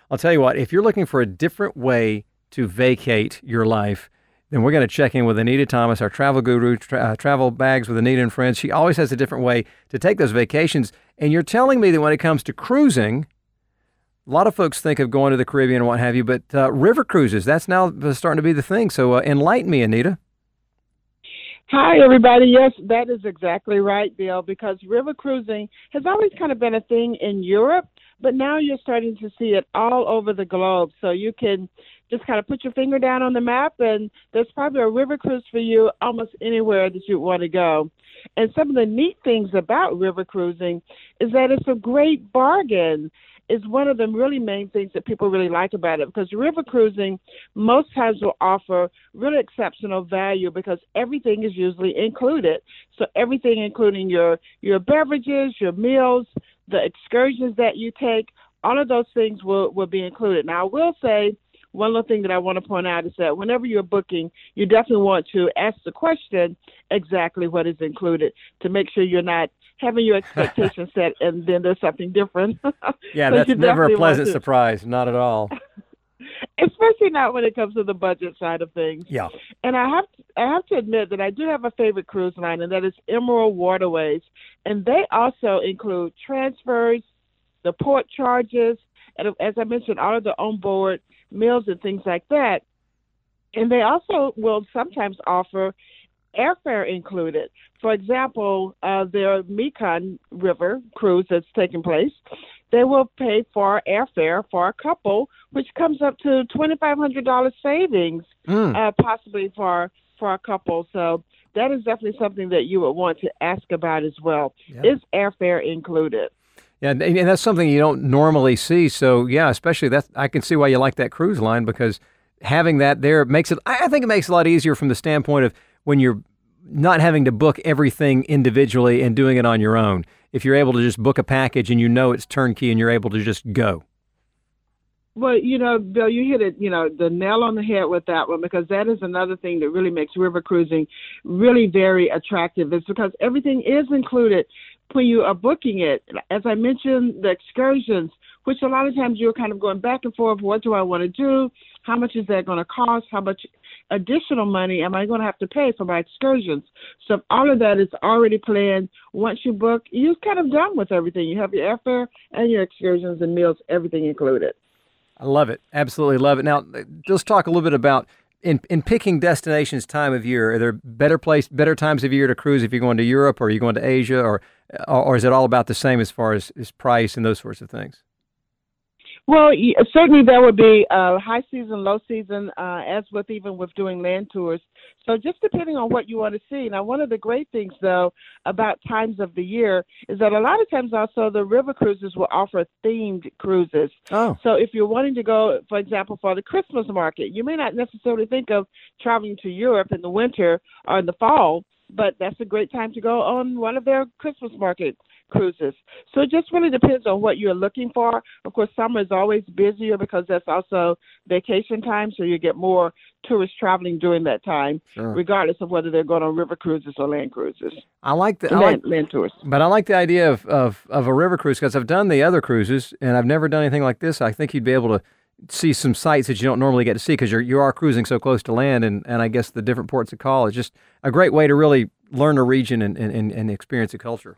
I'll tell you what, if you're looking for a different way to vacate your life, then we're going to check in with Anita Thomas, our travel guru, Travel Bags with Anita and Friends. She always has a different way to take those vacations. And you're telling me that when it comes to cruising, a lot of folks think of going to the Caribbean and what have you, but river cruises, that's now starting to be the thing. So enlighten me, Anita. Hi, everybody. Yes, that is exactly right, Bill, because river cruising has always kind of been a thing in Europe, but now you're starting to see it all over the globe. So you can just kind of put your finger down on the map, and there's probably a river cruise for you almost anywhere that you want to go. And some of the neat things about river cruising is that it's a great bargain. Is one of the really main things that people really like about it, because river cruising most times will offer really exceptional value because everything is usually included. So everything, including your beverages, your meals, the excursions that you take, all of those things will be included. Now, I will say one little thing that I want to point out is that whenever you're booking, you definitely want to ask the question exactly what is included to make sure you're not having your expectations set and then there's something different. Yeah, So that's you never a definitely want pleasant surprise. Not at all. especially not when it comes to the budget side of things. Yeah. And I have to admit that I do have a favorite cruise line, and that is Emerald Waterways. And they also include transfers, the port charges, and as I mentioned, all of the onboard meals and things like that. And they also will sometimes offer airfare included. For example, their Mekong River cruise that's taking place, they will pay for airfare for a couple, which comes up to $2,500 savings, possibly for a couple. So that is definitely something that you would want to ask about as well. Yeah. Is airfare included? Yeah, and that's something you don't normally see. So yeah, especially that, I can see why you like that cruise line, because having that there makes it, I think it makes it a lot easier from the standpoint of when you're not having to book everything individually and doing it on your own. If you're able to just book a package and you know it's turnkey and you're able to just go. Well, Bill, you hit it, the nail on the head with that one, because that is another thing that really makes river cruising really very attractive, is because everything is included when you are booking it. As I mentioned, the excursions, which a lot of times you're kind of going back and forth. What do I want to do? How much is that going to cost? How much additional money am I going to have to pay for my excursions? So if all of that is already planned, once you book, you're kind of done with everything. You have your airfare and your excursions and meals, everything included. I love it. Absolutely love it. Now, let's talk a little bit about in picking destinations time of year. Are there better times of year to cruise if you're going to Europe, or are you going to Asia, or is it all about the same as far as price and those sorts of things? Well, certainly there would be high season, low season, as with even with doing land tours. So just depending on what you want to see. Now, one of the great things, though, about times of the year is that a lot of times also the river cruises will offer themed cruises. Oh. So if you're wanting to go, for example, for the Christmas market, you may not necessarily think of traveling to Europe in the winter or in the fall, but that's a great time to go on one of their Christmas market cruises. So it just really depends on what you're looking for. Of course, summer is always busier because that's also vacation time, so you get more tourists traveling during that time, regardless of whether they're going on river cruises or land cruises. I like land tours. But I like the idea of a river cruise, because I've done the other cruises and I've never done anything like this. I think you'd be able to see some sights that you don't normally get to see because you are cruising so close to land, and I guess the different ports of call is just a great way to really learn a region and experience a culture.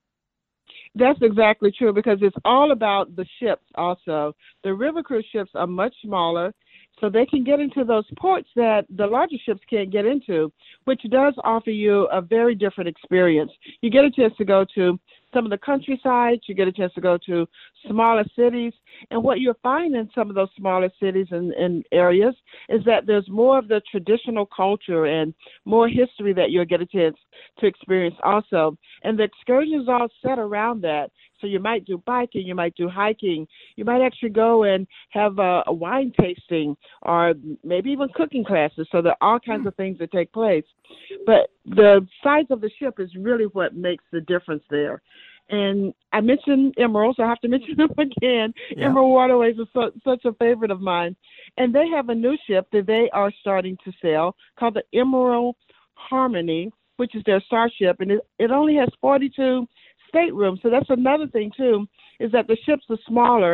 That's exactly true, because it's all about the ships also. The river cruise ships are much smaller, so they can get into those ports that the larger ships can't get into, which does offer you a very different experience. You get a chance to go to some of the countryside, you get a chance to go to smaller cities, and what you'll find in some of those smaller cities and areas is that there's more of the traditional culture and more history that you'll get a chance to experience also. And the excursions are all set around that. So you might do biking, you might do hiking, you might actually go and have a wine tasting, or maybe even cooking classes. So there are all kinds of things that take place. But the size of the ship is really what makes the difference there. And I mentioned Emerald, so I have to mention them again. Yeah. Emerald Waterways is such a favorite of mine. And they have a new ship that they are starting to sell called the Emerald Harmony, which is their star ship. And it only has 42 staterooms. So that's another thing, too, is that the ships are smaller,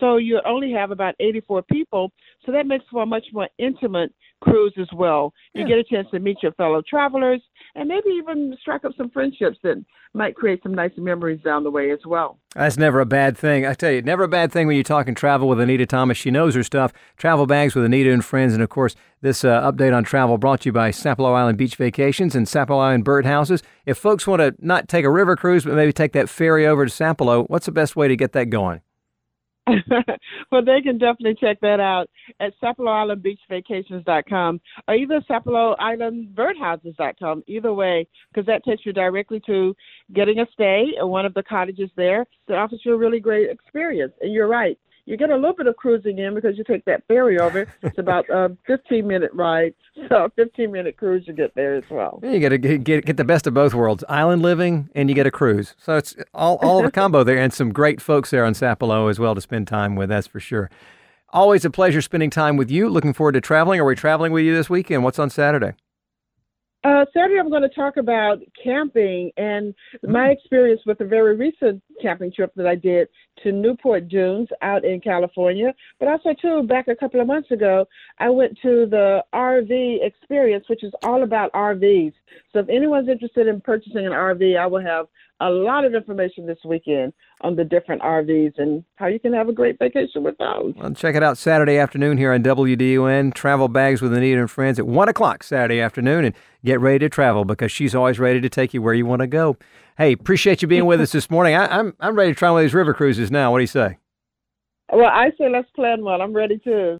So you only have about 84 people. So that makes for a much more intimate cruise as well. You get a chance to meet your fellow travelers and maybe even strike up some friendships that might create some nice memories down the way as well. That's never a bad thing. I tell you, never a bad thing when you're talking travel with Anita Thomas. She knows her stuff. Travel Bags with Anita and Friends. And, of course, this update on travel brought to you by Sapelo Island Beach Vacations and Sapelo Island Birdhouses. If folks want to not take a river cruise, but maybe take that ferry over to Sapelo, what's the best way to get that going? Well, they can definitely check that out at SapeloIslandBeachVacations.com or either SapeloIslandBirdhouses.com, either way, because that takes you directly to getting a stay at one of the cottages there that offers you a really great experience. And you're right. You get a little bit of cruising in because you take that ferry over. It's about a 15-minute ride, so a 15-minute cruise you get there as well. You got to get the best of both worlds, island living and you get a cruise. So it's all the combo there, and some great folks there on Sapelo as well to spend time with, that's for sure. Always a pleasure spending time with you. Looking forward to traveling. Are we traveling with you this weekend? What's on Saturday? Saturday, I'm going to talk about camping and my experience with a very recent camping trip that I did to Newport Dunes out in California. But also, too, back a couple of months ago, I went to the RV experience, which is all about RVs. So if anyone's interested in purchasing an RV, I will have a lot of information this weekend on the different RVs and how you can have a great vacation with those. Well, check it out Saturday afternoon here on WDUN. Travel Bags with Anita and Friends at 1 o'clock Saturday afternoon. And get ready to travel because she's always ready to take you where you want to go. Hey, appreciate you being with us this morning. I'm ready to try one of these river cruises now. What do you say? Well, I say let's plan one. I'm ready too.